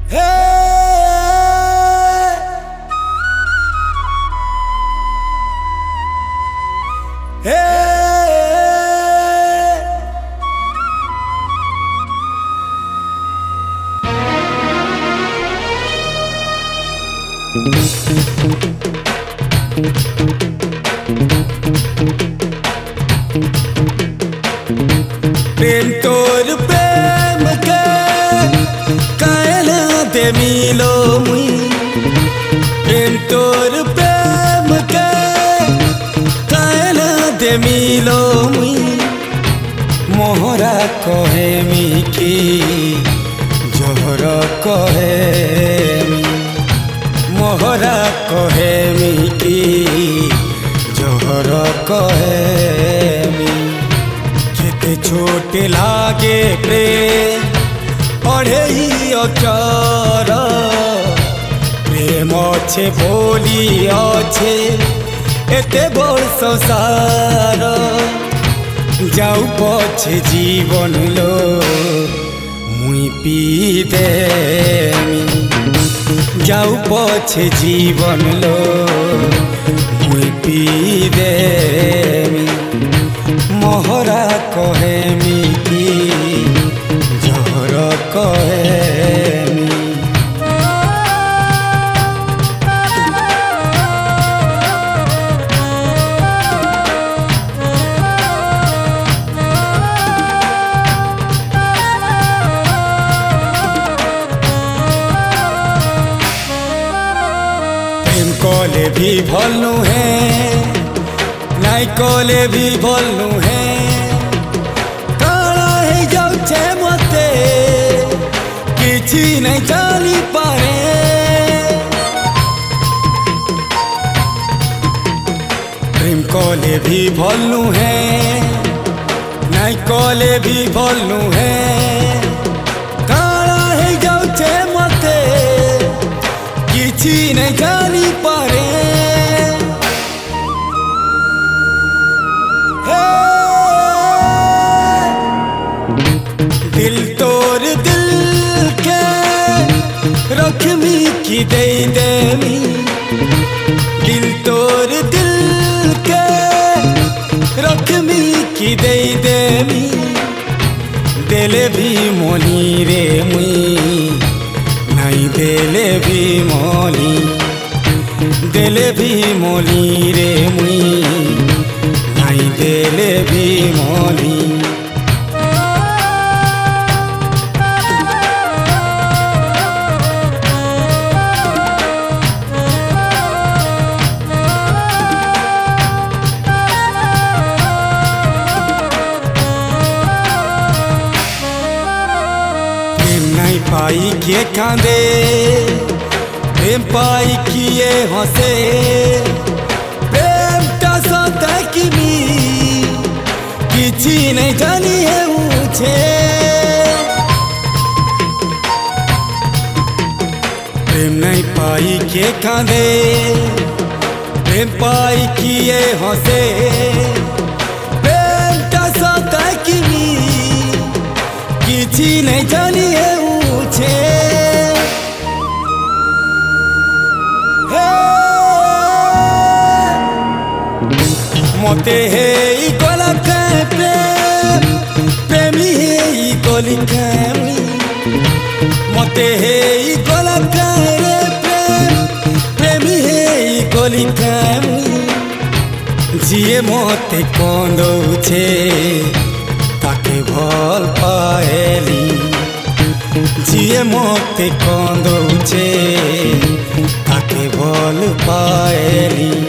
प्रेम तोर प्रेम के कायला दे मिलो मुई। प्रेम तोर प्रेम के कायला दे मिलो मुई। मोहरा कहे मी की जोहर कहे मी। मोहरा कहे मी की जोहर कहे मी। केते छोट लागे प्रेम पढ़े ही अचार। प्रेम अच्छे बोली अच्छे एते बड़ संसार। जाऊ पछे जीवन लो मुई पी देमी। जाऊ पछे जीवन लो मुई पी देमी। मोहरा कहे मी की जोहर कहे मी। प्रेम कले भी भलू है नाई कले भी भलू है। काला है जाऊे मते किछि नहीं जानी पारे। प्रेम कले भी भलू है नाई कले भी भलू है। काला है जाऊे मते किछि नहीं जानी पारे। दिल तोर दिल के रखमी की दे देमी। दिल तोर दिल के रखमी की दे देमी। देले भी मोनी रे मुई नहीं देले भी मोनी। देले भी मोनी रे मुई नहीं देले भी मोनी। नहीं पाई किए कांदे प्रेम पाई किए हंसे। प्रेम ता सता किमी किछि नहीं जानी है मुझे। प्रेम नहीं पाई किए कांदे प्रेम पाई किए हंसे। प्रेम ता सता किमी किछि नहीं जानी है मुझे। मते है ई गला के प्रेम प्रेमी है ई गली के। मते है ई गला के प्रेम प्रेमी है ई गली के। जिए मते कंदौछे ताके भल पाएली। जिए मते कंदौछे ताके भल पाएली।